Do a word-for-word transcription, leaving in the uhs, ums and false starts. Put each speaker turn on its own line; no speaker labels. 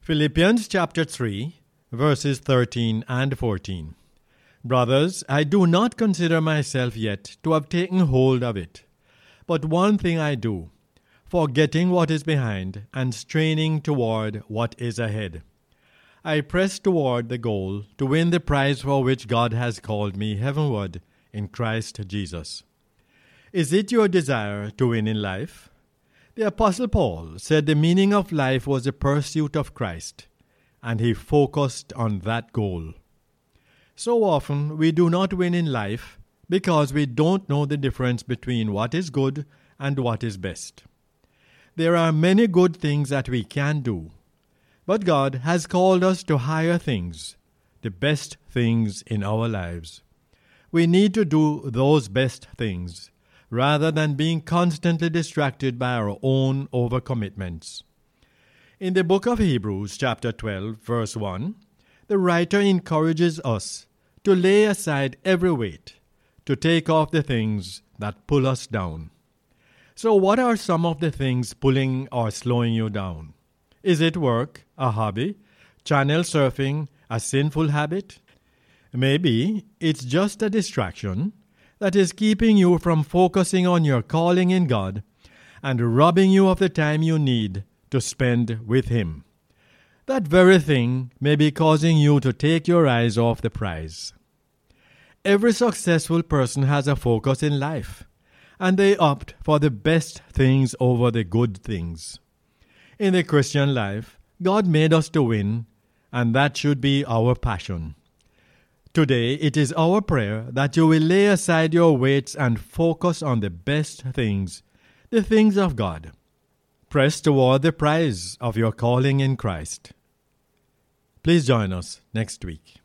Philippians chapter three, verses thirteen and fourteen. Brothers, I do not consider myself yet to have taken hold of it. But one thing I do, forgetting what is behind and straining toward what is ahead. I press toward the goal to win the prize for which God has called me heavenward in Christ Jesus. Is it your desire to win in life? The Apostle Paul said the meaning of life was the pursuit of Christ, and he focused on that goal. So often we do not win in life because we don't know the difference between what is good and what is best. There are many good things that we can do, but God has called us to higher things, the best things in our lives. We need to do those best things, rather than being constantly distracted by our own overcommitments. In the book of Hebrews, chapter twelve, verse one, the writer encourages us to lay aside every weight, to take off the things that pull us down. So what are some of the things pulling or slowing you down? Is it work, a hobby, channel surfing, a sinful habit? Maybe it's just a distraction that is keeping you from focusing on your calling in God and robbing you of the time you need to spend with Him. That very thing may be causing you to take your eyes off the prize. Every successful person has a focus in life, and they opt for the best things over the good things. In the Christian life, God made us to win, and that should be our passion. Today, it is our prayer that you will lay aside your weights and focus on the best things, the things of God. Press toward the prize of your calling in Christ. Please join us next week.